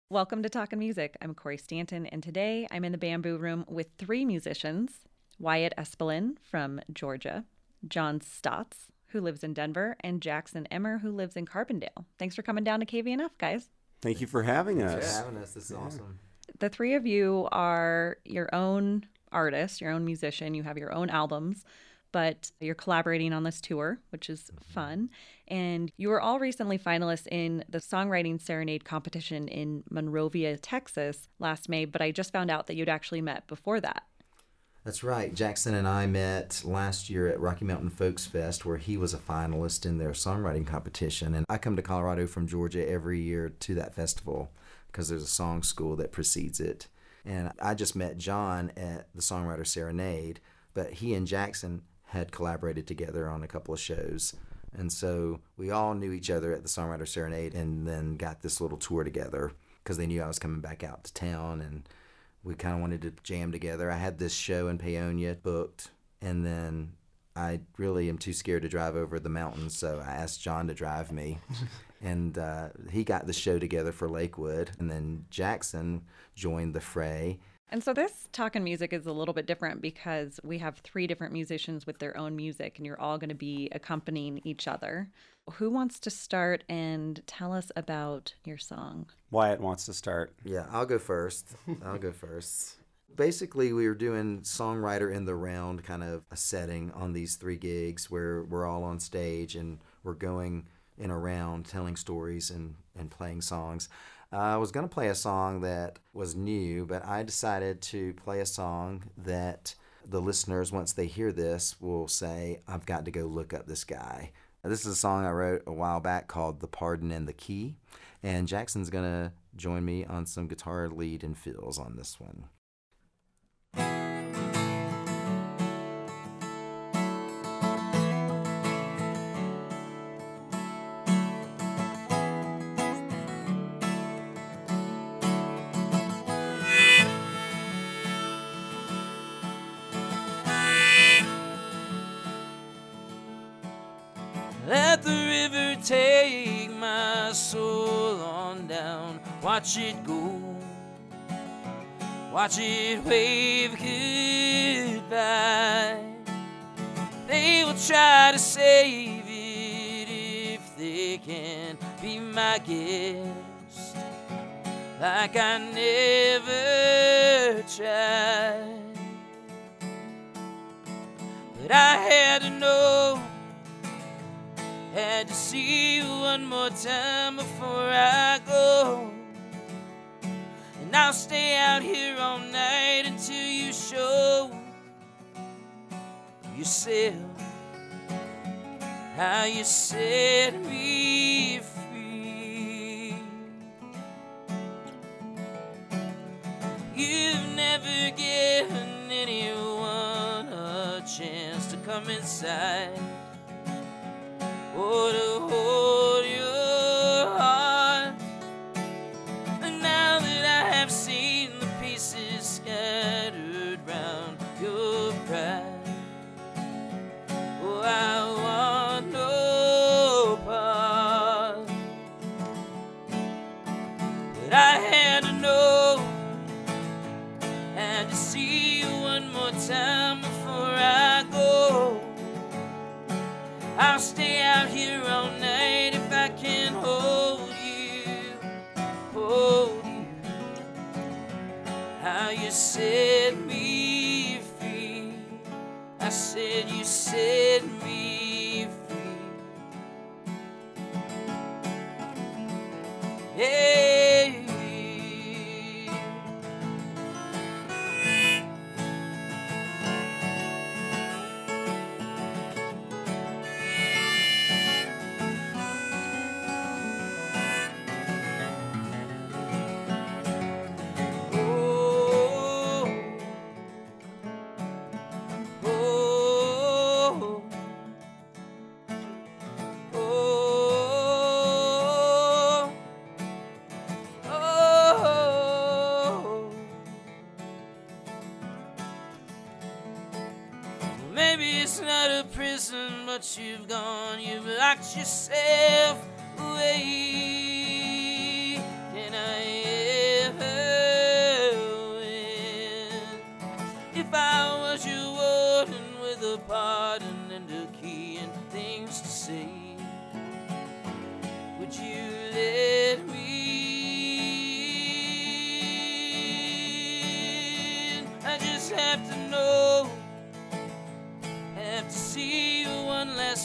Welcome to Talkin' Music. I'm Corey Stanton, and today I'm in the Bamboo Room with three musicians: Wyatt Espelin from Georgia, John Stotts, who lives in Denver, and Jackson Emmer, who lives in Carbondale. Thanks for coming down to KVNF, guys. Thank you for having us. Thanks for having us. This is awesome. The three of you are your own artist, your own musician. You have your own albums, but you're collaborating on this tour, which is fun. And you were all recently finalists in the Songwriting Serenade competition in Monrovia, Texas last May, but I just found out that you'd actually met before that. That's right. Jackson and I met last year at Rocky Mountain Folks Fest, where he was a finalist in their songwriting competition. And I come to Colorado from Georgia every year to that festival because there's a song school that precedes it. And I just met John at the Songwriter Serenade, but he and Jackson had collaborated together on a couple of shows. And so we all knew each other at the Songwriter Serenade and then got this little tour together because they knew I was coming back out to town and we kind of wanted to jam together. I had this show in Paonia booked, and then I really am too scared to drive over the mountains, so I asked John to drive me. And he got the show together for Lakewood, and then Jackson joined the fray. And so this Talkin' Music is a little bit different because we have three different musicians with their own music, and you're all going to be accompanying each other. Who wants to start and tell us about your song? Wyatt wants to start. Yeah, I'll go first. Basically, we were doing songwriter in the round kind of a setting on these three gigs where we're all on stage and we're going in a round telling stories and playing songs. I was going to play a song that was new, but I decided to play a song that the listeners, once they hear this, will say, I've got to go look up this guy. This is a song I wrote a while back called The Pardon and the Key, and Jackson's going to join me on some guitar lead and fills on this one. Let the river take my soul on down. Watch it go. Watch it wave goodbye. They will try to save it if they can be my guest, like I never tried. But I had to know, had to see you one more time before I go. And I'll stay out here all night until you show yourself how you set me free. You've never given anyone a chance to come inside or to hold your heart. And now that I have seen the pieces scattered round your pride, oh, I want no part. But I had to know, had to see you one more time before I go. I'll stay out here all night if I can hold you, how you set me free. I said you set me free. Hey. But you've gone, you've locked yourself away. Can I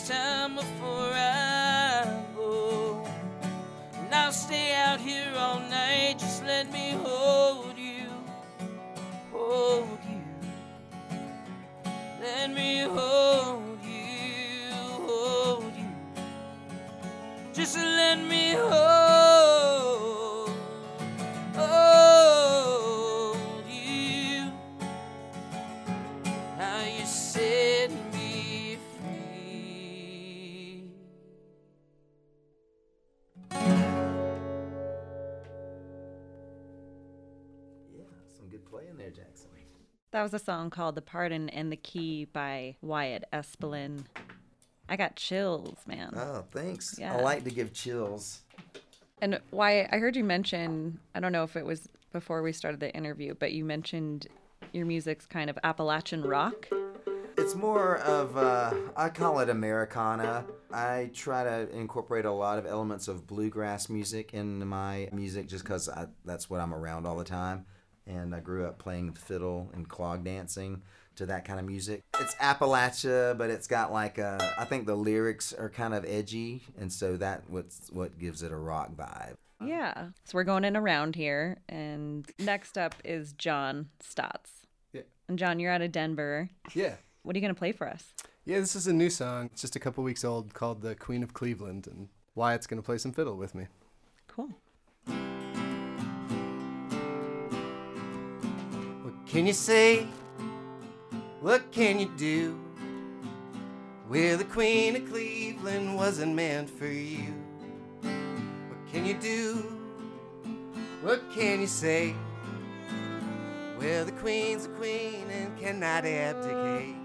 last time before I go. And I'll stay out here all night, just let me hold you, hold you. Let me hold you, hold you. Just let me hold you. How you set me free. Yeah, some good play in there, Jackson. That was a song called The Pardon and the Key by Wyatt Espelin. I got chills, man. Oh, thanks. Yeah. I like to give chills. And Wyatt, I heard you mention, I don't know if it was before we started the interview, but you mentioned your music's kind of Appalachian rock. It's more of, I call it Americana. I try to incorporate a lot of elements of bluegrass music into my music just because that's what I'm around all the time. And I grew up playing the fiddle and clog dancing to that kind of music. It's Appalachia, but it's got like I think the lyrics are kind of edgy, and so that's what gives it a rock vibe. Yeah. So we're going in around here, and next up is John Stotts. Yeah. And John, you're out of Denver. Yeah. What are you going to play for us? Yeah, this is a new song. It's just a couple weeks old called The Queen of Cleveland, and Wyatt's going to play some fiddle with me. Cool. What can you say? What can you do? Where the Queen of Cleveland wasn't meant for you. What can you do? What can you say? Where the Queen's a queen and cannot abdicate.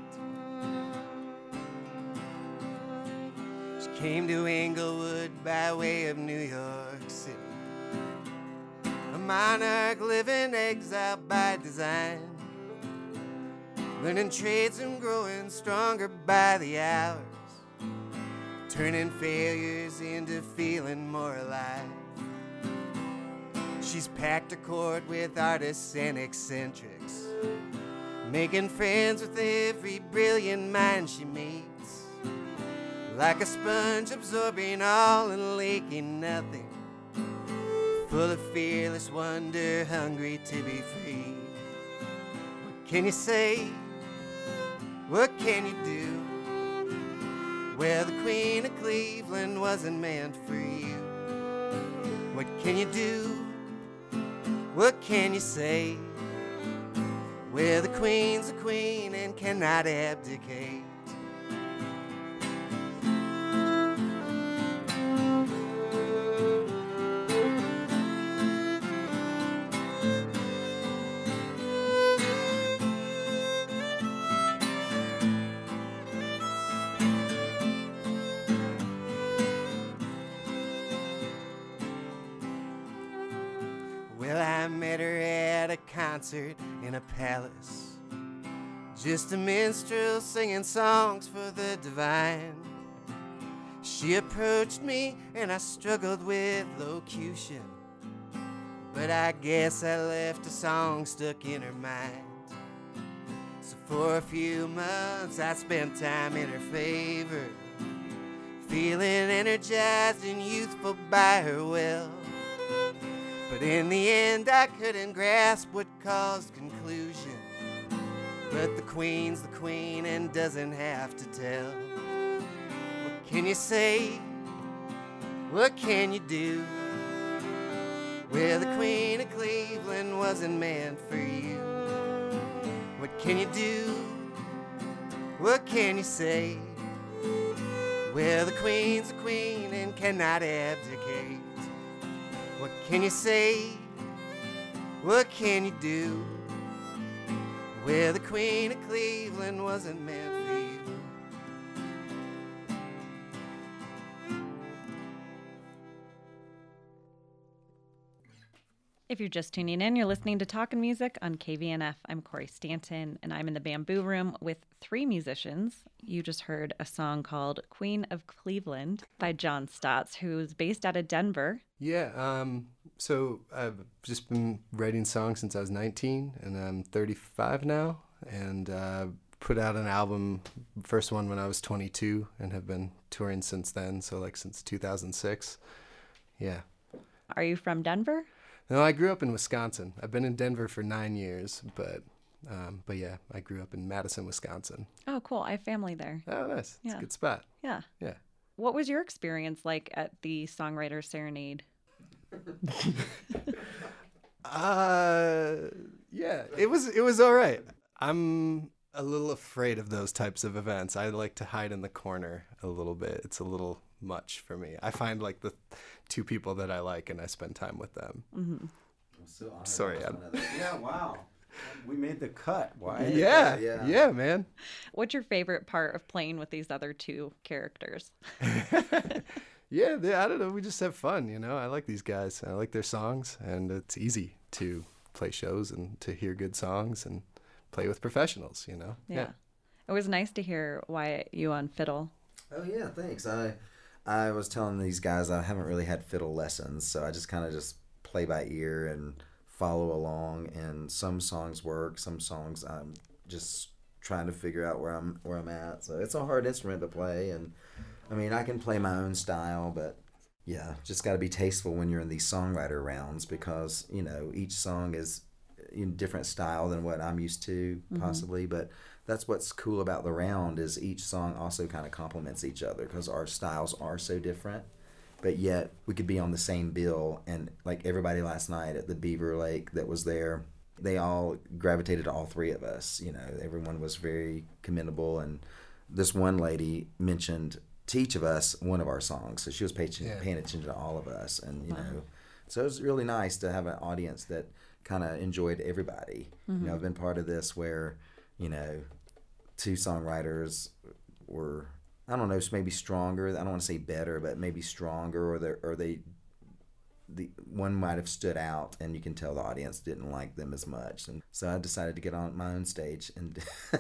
She came to Englewood by way of New York City. A monarch living exiled by design, learning trades and growing stronger by the hours, turning failures into feeling more alive. She's packed a court with artists and eccentrics, making friends with every brilliant mind she meets, like a sponge absorbing all and leaking nothing, full of fearless wonder, hungry to be free. What can you say? What can you do? Where the Queen of Cleveland wasn't meant for you. What can you do? What can you say? Where the Queen's a queen and cannot abdicate. I met her at a concert in a palace, just a minstrel singing songs for the divine. She approached me and I struggled with locution, but I guess I left a song stuck in her mind. So for a few months I spent time in her favor, feeling energized and youthful by her will. But in the end I couldn't grasp what caused conclusion. But the Queen's the Queen and doesn't have to tell. What can you say? What can you do? Where the Queen of Cleveland wasn't meant for you. What can you do? What can you say? Where the Queen's a queen and cannot abdicate. What can you say? What can you do? Where the Queen of Cleveland wasn't meant for you. If you're just tuning in, you're listening to Talkin' Music on KVNF. I'm Corey Stanton, and I'm in the Bamboo Room with three musicians. You just heard a song called Queen of Cleveland by John Stotts, who's based out of Denver. Yeah, so I've just been writing songs since I was 19, and I'm 35 now, and put out an album, first one when I was 22, and have been touring since then. So like since 2006. Yeah. Are you from Denver? No, I grew up in Wisconsin. I've been in Denver for 9 years, but yeah, I grew up in Madison, Wisconsin. Oh, cool. I have family there. Oh, nice. It's Yeah. a good spot. Yeah. Yeah. What was your experience like at the Songwriter Serenade? Yeah, it was all right. I'm a little afraid of those types of events. I like to hide in the corner a little bit. It's a little much for me. I find like the two people that I like and I spend time with them. Mm-hmm. Sorry, Adam. Yeah, wow. We made the cut. Why? Yeah, man. What's your favorite part of playing with these other two characters? Yeah, I don't know. We just have fun, you know. I like these guys. I like their songs, and it's easy to play shows and to hear good songs and play with professionals, you know. Yeah. It was nice to hear Wyatt, you on fiddle. Oh yeah, thanks. I was telling these guys I haven't really had fiddle lessons, so I just kind of just play by ear and follow along. And some songs work, some songs I'm just trying to figure out where I'm at. So it's a hard instrument to play, and I mean I can play my own style, but yeah, just got to be tasteful when you're in these songwriter rounds because you know each song is in different style than what I'm used to possibly, but that's what's cool about the round is each song also kind of complements each other because our styles are so different, but yet we could be on the same bill. And like everybody last night at the Beaver Lake that was there, they all gravitated to all three of us. You know, everyone was very commendable, and this one lady mentioned to each of us one of our songs, so she was paying attention to all of us, and you know, so it was really nice to have an audience that kind of enjoyed everybody. You know, I've been part of this where, you know, two songwriters were, I don't know, maybe stronger. I don't want to say better, but maybe stronger, or the one might have stood out, and you can tell the audience didn't like them as much. And so I decided to get on my own stage, and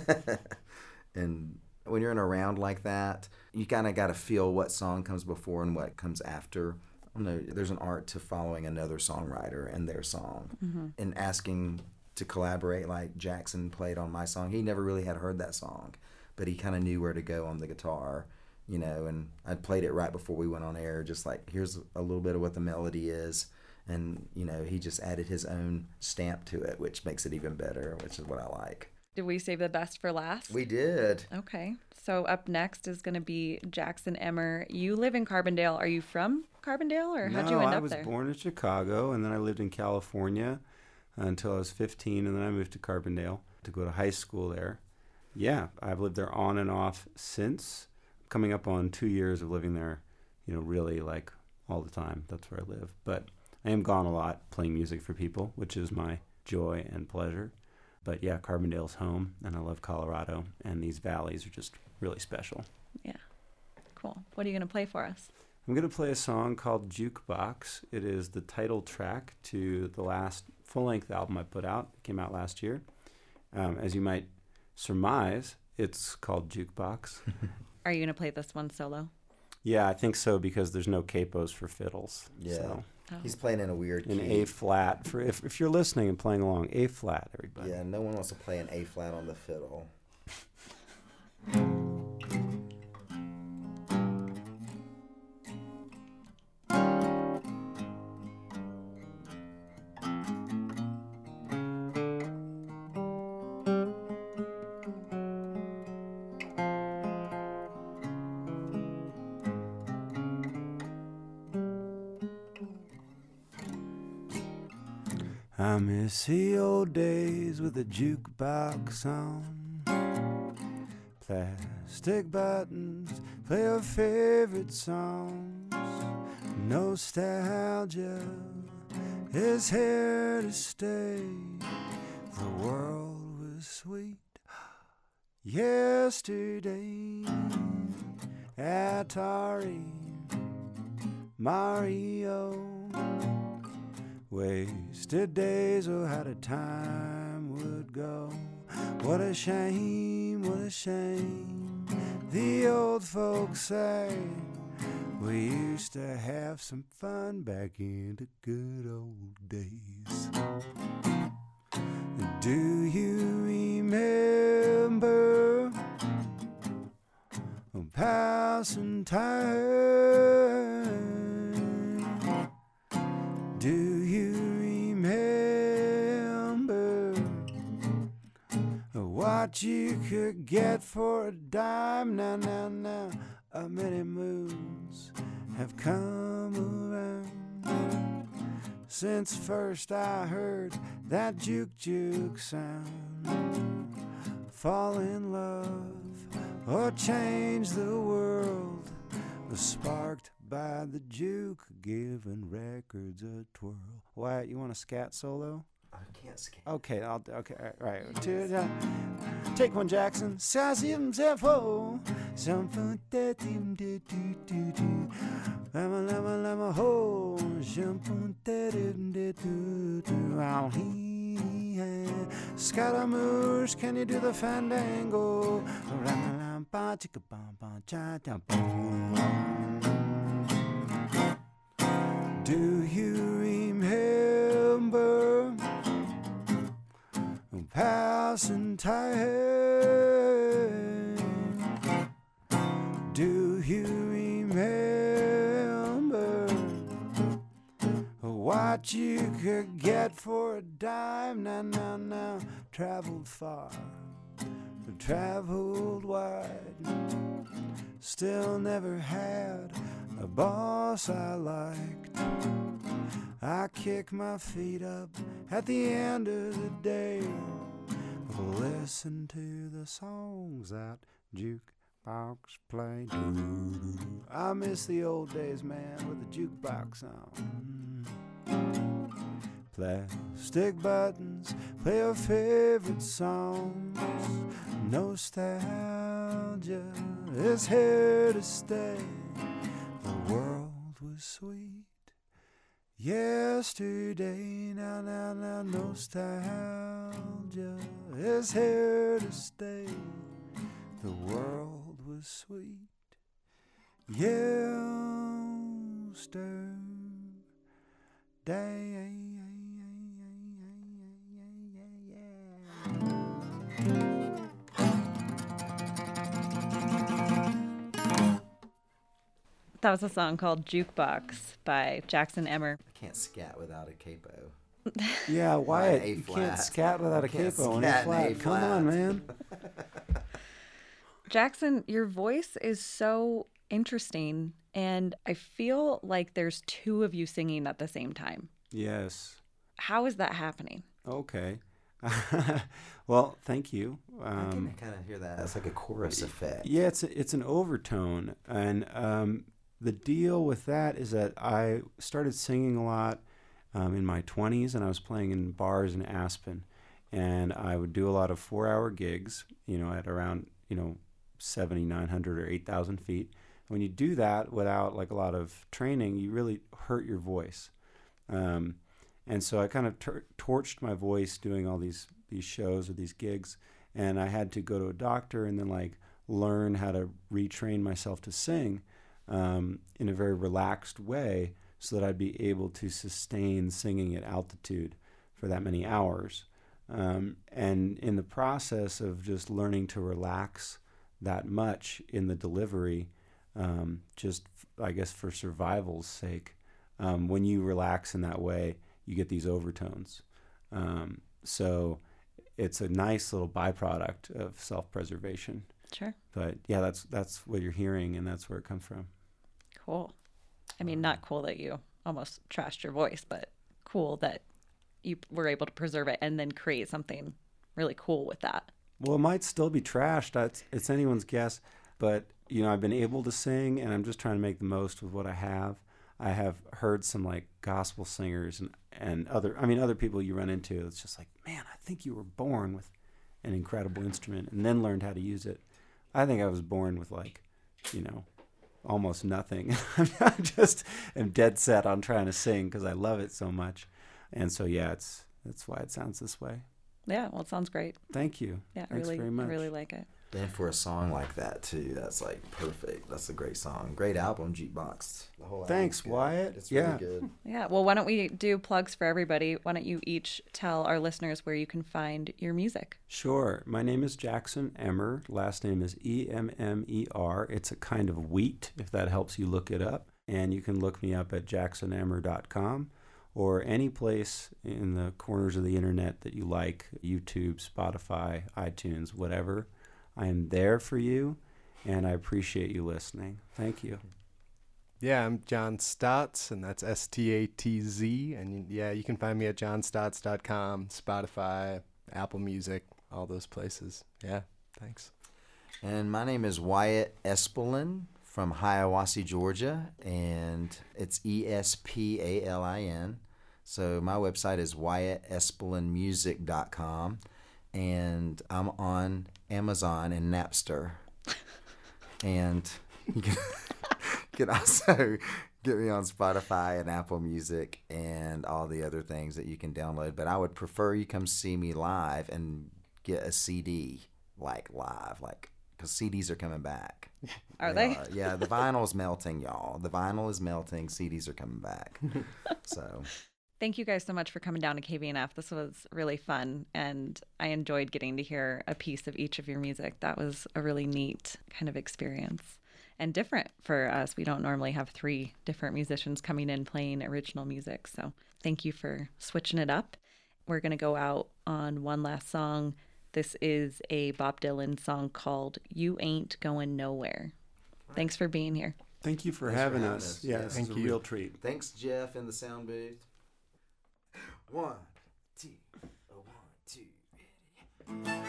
and when you're in a round like that, you kind of got to feel what song comes before and what comes after. I don't know, there's an art to following another songwriter and their song and asking to collaborate. Like Jackson played on my song. He never really had heard that song, but he kind of knew where to go on the guitar, you know, and I played it right before we went on air, just like, here's a little bit of what the melody is. And, you know, he just added his own stamp to it, which makes it even better, which is what I like. Did we save the best for last? We did. Okay. So up next is going to be Jackson Emmer. You live in Carbondale. Are you from Carbondale, or how'd you end up there? I was born in Chicago, and then I lived in California until I was 15, and then I moved to Carbondale to go to high school there. Yeah, I've lived there on and off since. Coming up on 2 years of living there, you know, really like all the time. That's where I live. But I am gone a lot playing music for people, which is my joy and pleasure. But yeah, Carbondale's home, and I love Colorado, and these valleys are just really special. Yeah. Cool. What are you going to play for us? I'm going to play a song called Jukebox. It is the title track to the last full-length album I put out. It came out last year. As you might surmise, it's called Jukebox. Are you going to play this one solo? Yeah, I think so, because there's no capos for fiddles. Yeah. So. He's playing in a weird key. In A flat. For if you're listening and playing along, A flat, everybody. Yeah, no one wants to play an A flat on the fiddle. I miss the old days with a jukebox on. Plastic buttons play our favorite songs. Nostalgia is here to stay. The world was sweet yesterday. Atari, Mario. Wasted days, oh how the time would go. What a shame, what a shame. The old folks say we used to have some fun back in the good old days. Do you remember what you could get for a dime. Now, now, now, many moons have come around since first I heard that juke juke sound. Fall in love or change the world was sparked by the juke giving records a twirl. Wyatt, you want a scat solo? I can't scat. Okay, okay, all right. Take one, Jackson. Sazim zefo. Something that lama lama lama ho. Something that Scaramouche, can you do the fandango? Do you remember passing time? Do you remember what you could get for a dime? Now, now, now, traveled far, traveled wide, still never had a boss I liked. I kick my feet up at the end of the day, listen to the songs that jukebox play. I miss the old days, man, with the jukebox on. Plastic buttons, play your favorite songs. Nostalgia is here to stay. The world was sweet yesterday. Now, now, now, nostalgia is here to stay. The world was sweet yesterday. That was a song called Jukebox by Jackson Emmer. I can't scat without a capo. Yeah, Wyatt, A you flat. can't scat without a Can't capo and scat A in flat. A Come flat. on, man. Jackson, your voice is so interesting, and I feel like there's two of you singing at the same time. Yes. How is that happening? Okay. Well, thank you. I can kind of hear that. It's like a chorus effect. Yeah, it's an overtone, and the deal with that is that I started singing a lot in my 20s, and I was playing in bars in Aspen, and I would do a lot of 4-hour gigs, at around 7,900 or 8,000 feet. When you do that without like a lot of training, you really hurt your voice. And so I kind of torched my voice doing all these shows or these gigs, and I had to go to a doctor and then like learn how to retrain myself to sing in a very relaxed way so that I'd be able to sustain singing at altitude for that many hours. And in the process of just learning to relax that much in the delivery, I guess for survival's sake, when you relax in that way, you get these overtones. So it's a nice little byproduct of self-preservation. Sure. But yeah, that's what you're hearing, and that's where it comes from. Cool. I mean, not cool that you almost trashed your voice, but cool that you were able to preserve it and then create something really cool with that. Well, it might still be trashed. It's anyone's guess. But, I've been able to sing, and I'm just trying to make the most of what I have. I have heard some like gospel singers and other people you run into. It's just like, man, I think you were born with an incredible instrument and then learned how to use it. I think I was born with like, almost nothing. I just am dead set on trying to sing because I love it so much. And so, yeah, that's why it sounds this way. Yeah, well, it sounds great. Thank you. Yeah, Thanks very much. I really like it. And for a song like that too, that's like perfect. That's a great song. Great album, Jukebox. The whole Thanks, album's good. Wyatt. It's Yeah. really good. Yeah, well, why don't we do plugs for everybody? Why don't you each tell our listeners where you can find your music? Sure. My name is Jackson Emmer. Last name is Emmer. It's a kind of wheat, if that helps you look it up. And you can look me up at jacksonemmer.com. or any place in the corners of the internet that you like, YouTube, Spotify, iTunes, whatever. I am there for you, and I appreciate you listening. Thank you. Yeah, I'm John Stotz, and that's Statz. And yeah, you can find me at johnstotz.com, Spotify, Apple Music, all those places. Yeah, thanks. And my name is Wyatt Espelin from Hiawassee, Georgia, and it's Espalin. So my website is WyattEspelinmusic.com, and I'm on Amazon and Napster. And you can also get me on Spotify and Apple Music and all the other things that you can download. But I would prefer you come see me live and get a CD, live, because CDs are coming back. Are they? Yeah, the vinyl's melting, y'all. The vinyl is melting. CDs are coming back. So Thank you guys so much for coming down to KVNF. This was really fun, and I enjoyed getting to hear a piece of each of your music. That was a really neat kind of experience and different for us. We don't normally have 3 different musicians coming in playing original music, so thank you for switching it up. We're going to go out on one last song. This is a Bob Dylan song called You Ain't Going Nowhere. Thanks for being here. Thank you for Thanks for having having us. us. Yeah, Yeah, this thank is a you. real treat. thanks, Jeff, in the sound booth. 1, 2, 1, 2, ready.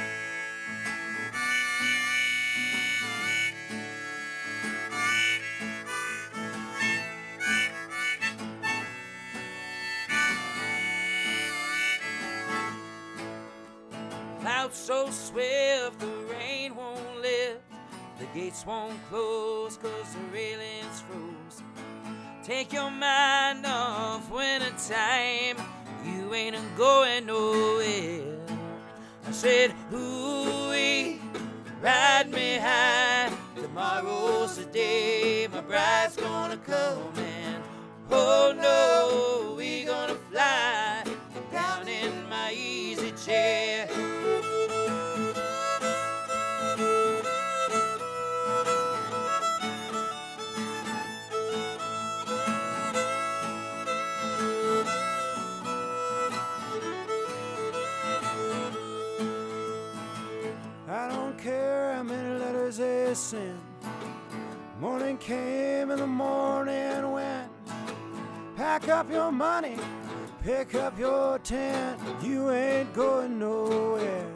Clouds so swift, the rain won't lift, the gates won't close, 'cause the railings froze. Take your mind off winter time, you ain't going nowhere. I said, ooh-wee, ride me high, tomorrow's the day my bride's gonna come in. Oh no, we gonna fly down in my easy chair. I don't care how many letters they send. Morning came and the morning went. Pack up your money, pick up your tent. You ain't going nowhere.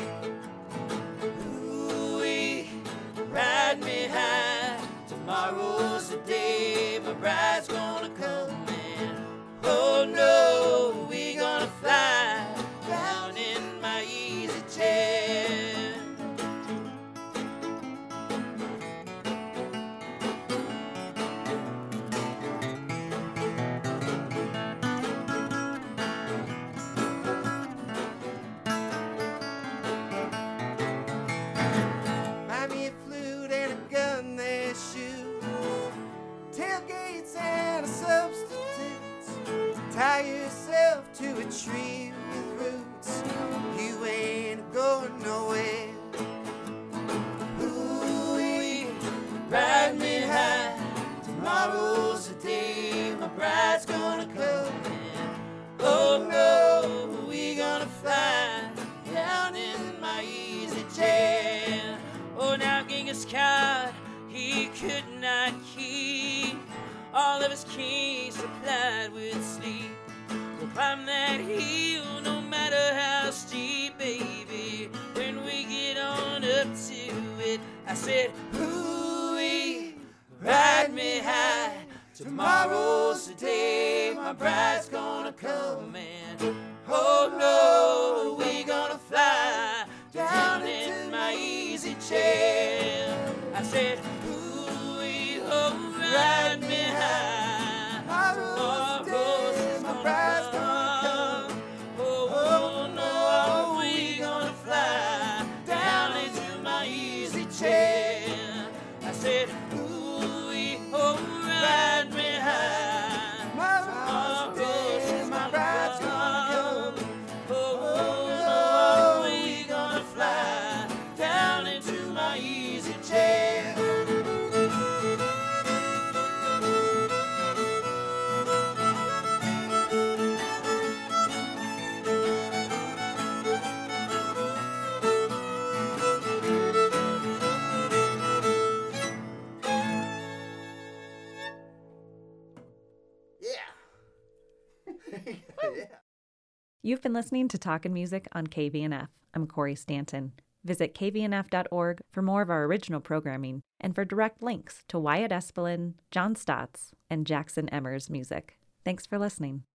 Ooh-wee, ride me high, tomorrow's the day my bride's gonna come in. Oh no, we gonna fly down in my easy chair. Buy me a flute and a gun they shoot, tailgates and a substitute. Tie yourself to a tree with roots, you ain't going nowhere. Ooh-wee, ride me high, tomorrow's the day my bride's gonna come in. Oh no, we gonna fly down in my easy chair. Oh, now Genghis Khan, he could not keep all of his kings supplied with sleep. We'll climb that hill no matter how steep, baby, when we get on up to it. I said, ooh-wee, ride me high, tomorrow's the day my bride's gonna come in. Oh no, we gonna fly down in my easy chair. I said, ooh-wee, oh, ride me high, tomorrow's the day my bride's gonna come. Oh no, we gonna fly down into my easy chair. I said, ooh-wee, oh, ride me high, tomorrow's the day my bride's gonna come. Oh no, we gonna fly down into my easy chair. Yeah. You've been listening to Talkin' Music on KVNF. I'm Corey Stanton. Visit kvnf.org for more of our original programming and for direct links to Wyatt Espelin, John Stotts, and Jackson Emmers music. Thanks for listening.